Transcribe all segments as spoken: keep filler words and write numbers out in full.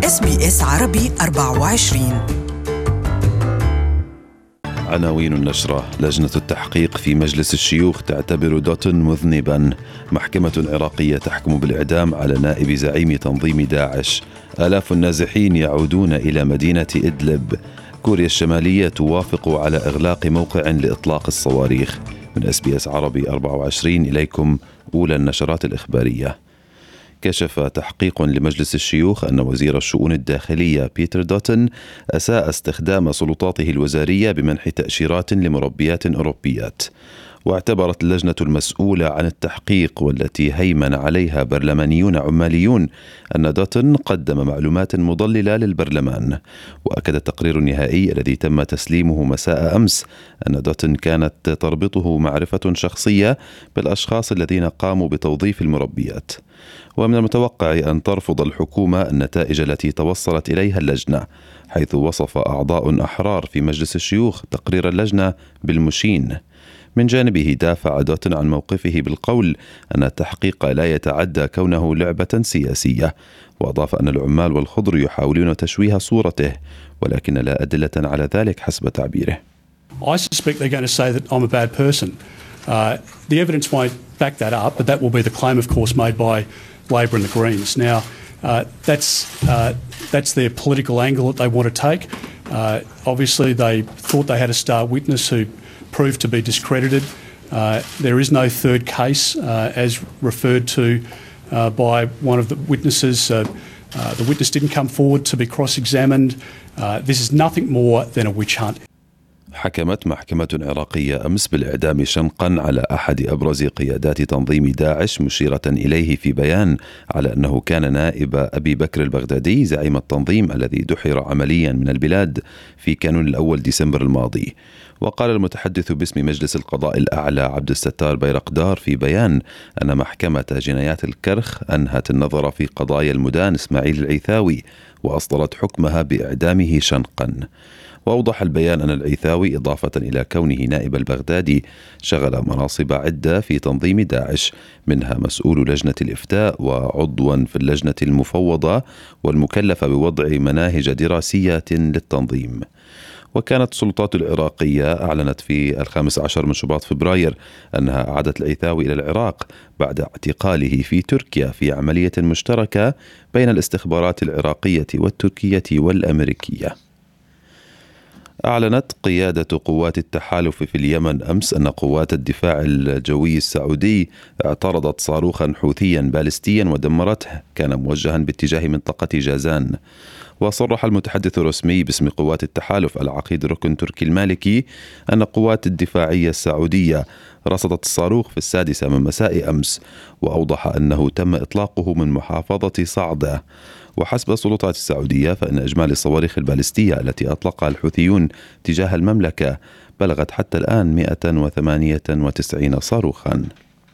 إس بي إس عربي أربعة وعشرين. عناوين النشرة: لجنة التحقيق في مجلس الشيوخ تعتبر دوتن مذنبا. محكمة عراقية تحكم بالإعدام على نائب زعيم تنظيم داعش. آلاف النازحين يعودون إلى مدينة إدلب. كوريا الشمالية توافق على إغلاق موقع لإطلاق الصواريخ. من إس بي إس عربي أربعة وعشرين إليكم أولى النشرات الإخبارية. كشف تحقيق لمجلس الشيوخ أن وزير الشؤون الداخلية بيتر دوتن أساء استخدام سلطاته الوزارية بمنح تأشيرات لمربيات أوروبيات. واعتبرت اللجنة المسؤولة عن التحقيق والتي هيمن عليها برلمانيون عماليون أن دوتن قدم معلومات مضللة للبرلمان. وأكد التقرير النهائي الذي تم تسليمه مساء أمس أن دوتن كانت تربطه معرفة شخصية بالأشخاص الذين قاموا بتوظيف المربيات. ومن المتوقع أن ترفض الحكومة النتائج التي توصلت إليها اللجنة، حيث وصف أعضاء أحرار في مجلس الشيوخ تقرير اللجنة بالمشين. من جانبه دافع دوتن عن موقفه بالقول أن التحقيق لا يتعدى كونه لعبة سياسية، وأضاف أن العمال والخضر يحاولون تشويه صورته ولكن لا أدلة على ذلك حسب تعبيره. I suspect they're going to say that I'm a bad person. Uh, the evidence won't back that up, but that will be the claim, of course, made by Labor and the Greens. Now, uh, that's uh, that's their political angle that they want to take. Uh, obviously, they thought they had a star witness who proved to be discredited. Uh, there is no third case, uh, as referred to uh, by one of the witnesses. Uh, uh, the witness didn't come forward to be cross-examined. Uh, this is nothing more than a witch hunt. حكمت محكمة عراقية أمس بالإعدام شنقا على أحد أبرز قيادات تنظيم داعش، مشيرة إليه في بيان على أنه كان نائب أبي بكر البغدادي زعيم التنظيم الذي دحر عمليا من البلاد في كانون الأول ديسمبر الماضي. وقال المتحدث باسم مجلس القضاء الأعلى عبد الستار بيرقدار في بيان أن محكمة جنايات الكرخ أنهت النظر في قضايا المدان إسماعيل العيثاوي وأصدرت حكمها بإعدامه شنقا. وأوضح البيان أن العيثاوي إضافة إلى كونه نائب البغدادي شغل مناصب عدة في تنظيم داعش، منها مسؤول لجنة الإفتاء وعضوا في اللجنة المفوضة والمكلفة بوضع مناهج دراسية للتنظيم. وكانت السلطات العراقية أعلنت في الخامس عشر من شباط فبراير أنها أعادت العيثاوي إلى العراق بعد اعتقاله في تركيا في عملية مشتركة بين الاستخبارات العراقية والتركية والأمريكية. أعلنت قيادة قوات التحالف في اليمن أمس أن قوات الدفاع الجوي السعودي اعترضت صاروخا حوثيا باليستيا ودمرته، كان موجها باتجاه منطقة جازان. وصرح المتحدث الرسمي باسم قوات التحالف العقيد ركن تركي المالكي أن قوات الدفاعية السعودية رصدت الصاروخ في السادسة من مساء أمس، وأوضح أنه تم إطلاقه من محافظة صعدة. وحسب السلطات السعودية فإن إجمالي الصواريخ الباليستية التي أطلقها الحوثيون تجاه المملكة بلغت حتى الآن مئة وثمانية وتسعين صاروخا.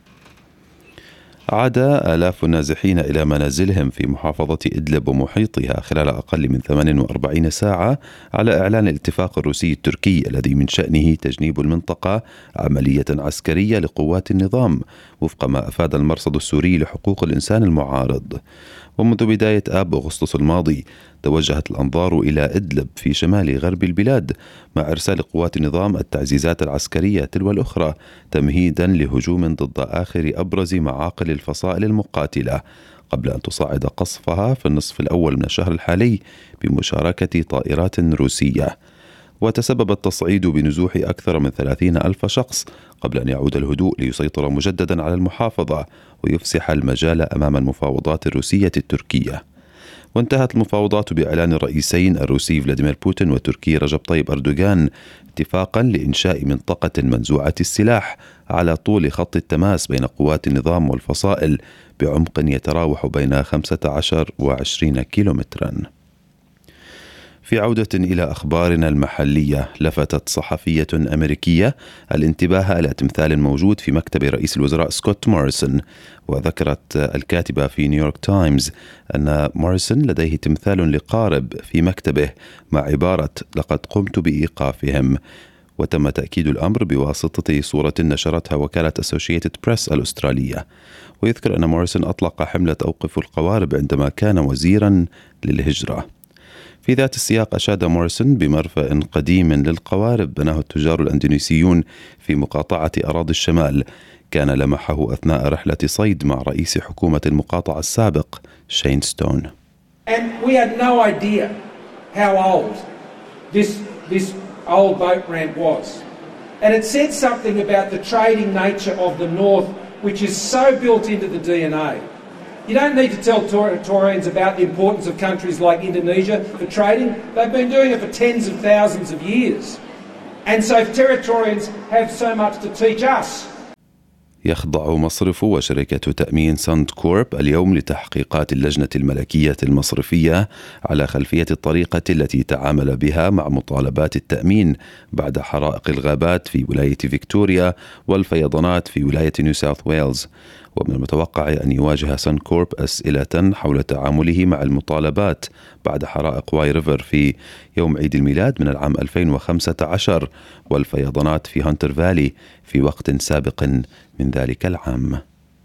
عاد آلاف النازحين إلى منازلهم في محافظة إدلب ومحيطها خلال أقل من ثمان وأربعين ساعة على إعلان الاتفاق الروسي التركي الذي من شأنه تجنيب المنطقة عملية عسكرية لقوات النظام وفق ما أفاد المرصد السوري لحقوق الإنسان المعارض. ومنذ بداية آب أغسطس الماضي توجهت الأنظار إلى إدلب في شمال غرب البلاد مع إرسال قوات النظام التعزيزات العسكرية تلو الأخرى تمهيدا لهجوم ضد آخر أبرز معاقل الفصائل المقاتلة قبل أن تصعد قصفها في النصف الأول من الشهر الحالي بمشاركة طائرات روسية. وتسبب التصعيد بنزوح أكثر من ثلاثين ألف شخص قبل أن يعود الهدوء ليسيطر مجددا على المحافظة ويفسح المجال أمام المفاوضات الروسية التركية. وانتهت المفاوضات بإعلان الرئيسين الروسي فلاديمير بوتين والتركي رجب طيب أردوغان اتفاقا لإنشاء منطقة منزوعة السلاح على طول خط التماس بين قوات النظام والفصائل بعمق يتراوح بين خمسة عشر وعشرين كيلومترا. في عودة إلى أخبارنا المحلية، لفتت صحفية أمريكية الانتباه إلى تمثال موجود في مكتب رئيس الوزراء سكوت موريسون. وذكرت الكاتبة في نيويورك تايمز أن موريسون لديه تمثال لقارب في مكتبه مع عبارة "لقد قمت بإيقافهم". وتم تأكيد الأمر بواسطة صورة نشرتها وكالة أسوشيتد بريس الأسترالية. ويذكر أن موريسون أطلق حملة أوقف القوارب عندما كان وزيرا للهجرة. في ذات السياق أشاد موريسون بمرفأ قديم للقوارب بناه التجار الأندونيسيون في مقاطعة أراضي الشمال كان لمحه أثناء رحلة صيد مع رئيس حكومة المقاطعة السابق شين ستون. And we had no idea how old this this old boat ramp was. And it said something about the trading nature of the North, which is so built into the D N A. You don't need to tell Torians about the importance of countries like Indonesia for trading. They've been doing it for tens of thousands of years. And so Territorians have so much to teach us. يخضع مصرف وشركة تأمين ساند كورب اليوم لتحقيقات اللجنة الملكية المصرفية على خلفية الطريقة التي تعامل بها مع مطالبات التأمين بعد حرائق الغابات في ولاية فيكتوريا والفيضانات في ولاية نيو ساوث ويلز. ومن المتوقع أن يواجه سان كورب أسئلة حول تعامله مع المطالبات بعد حرائق واي ريفر في يوم عيد الميلاد من العام ألفين وخمسة عشر والفيضانات في هانتر فالي في وقت سابق من ذلك العام.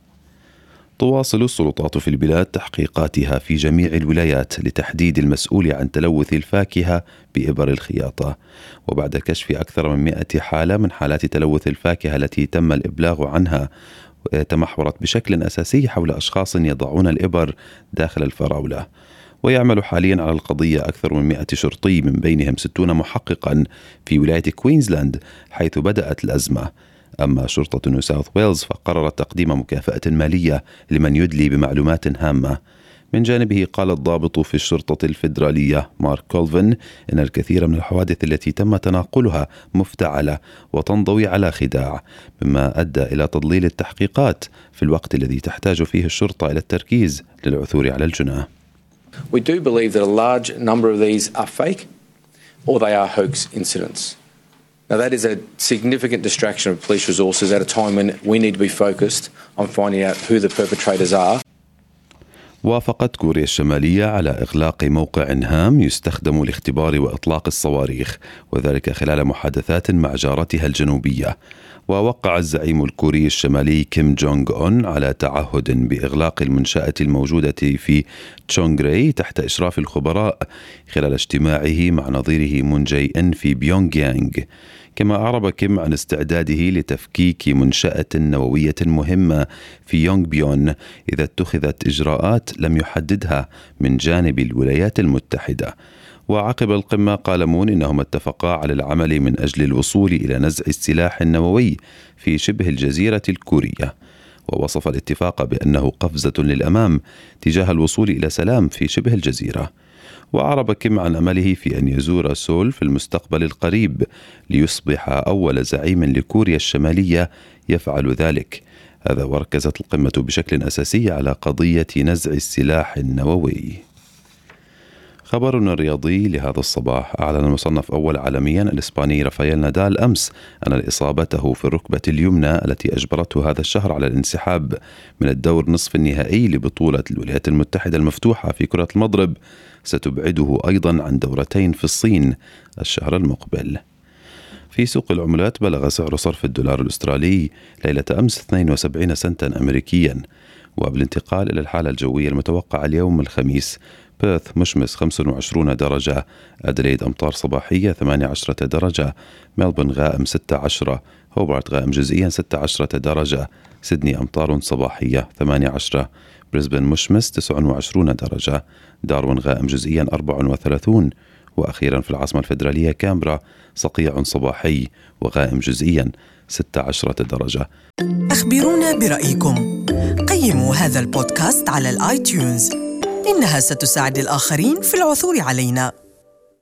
تواصل السلطات في البلاد تحقيقاتها في جميع الولايات لتحديد المسؤول عن تلوث الفاكهة بإبر الخياطة، وبعد كشف أكثر من مئة حالة من حالات تلوث الفاكهة التي تم الإبلاغ عنها تمحورت بشكل أساسي حول أشخاص يضعون الإبر داخل الفراولة. ويعمل حاليا على القضية أكثر من مئة شرطي من بينهم ستون محققا في ولاية كوينزلاند حيث بدأت الأزمة. أما شرطة نيو ساوث ويلز فقررت تقديم مكافأة مالية لمن يدلي بمعلومات هامة. من جانبه قال الضابط في الشرطة الفيدرالية مارك كولفن إن الكثير من الحوادث التي تم تناقلها مفتعلة وتنضوي على خداع، مما أدى إلى تضليل التحقيقات في الوقت الذي تحتاج فيه الشرطة إلى التركيز للعثور على الجناه. We do believe that a large number of these are fake or they are hoax incidents. Now that is a significant distraction of police resources at a time when we need to be focused on finding out who the perpetrators are. وافقت كوريا الشمالية على إغلاق موقع هام يستخدم لاختبار وإطلاق الصواريخ، وذلك خلال محادثات مع جارتها الجنوبية. ووقع الزعيم الكوري الشمالي كيم جونغ أون على تعهد بإغلاق المنشأة الموجودة في تشونغري تحت إشراف الخبراء خلال اجتماعه مع نظيره مون جاي إن في بيونغ يانغ. كما أعرب كيم عن استعداده لتفكيك منشأة نووية مهمة في يونغ بيون إذا اتخذت إجراءات لم يحددها من جانب الولايات المتحدة. وعقب القمة قال مون إنهما اتفقا على العمل من أجل الوصول إلى نزع السلاح النووي في شبه الجزيرة الكورية، ووصف الاتفاق بأنه قفزة للأمام تجاه الوصول إلى سلام في شبه الجزيرة. وأعرب كيم عن أمله في أن يزور سول في المستقبل القريب ليصبح أول زعيم لكوريا الشمالية يفعل ذلك. هذا وركزت القمة بشكل أساسي على قضية نزع السلاح النووي. خبرنا الرياضي لهذا الصباح: أعلن المصنف أول عالميا الإسباني رافائيل نادال أمس أن إصابته في الركبة اليمنى التي أجبرته هذا الشهر على الانسحاب من الدور نصف النهائي لبطولة الولايات المتحدة المفتوحة في كرة المضرب ستبعده أيضا عن دورتين في الصين الشهر المقبل. في سوق العملات بلغ سعر صرف الدولار الأسترالي ليلة أمس اثنين وسبعين سنتا أمريكيا. وبالانتقال إلى الحالة الجوية المتوقعة اليوم الخميس: بيرث مشمس خمسة وعشرين درجة، أدليد أمطار صباحية ثمانية عشرة درجة، ملبورن غائم ستة عشر، هوبارت غائم جزئيا ستة عشرة درجة، سيدني أمطار صباحية ثمانية عشر، بريسبن مشمس تسعة وعشرين درجة، داروين غائم جزئيا أربعة وثلاثين، وأخيرا في العاصمة الفيدرالية كامبرا صقيع صباحي وغائم جزئيا ستة عشر درجة. أخبرونا برأيكم، قيموا هذا البودكاست على الآيتيونز، إنها ستساعد الآخرين في العثور علينا.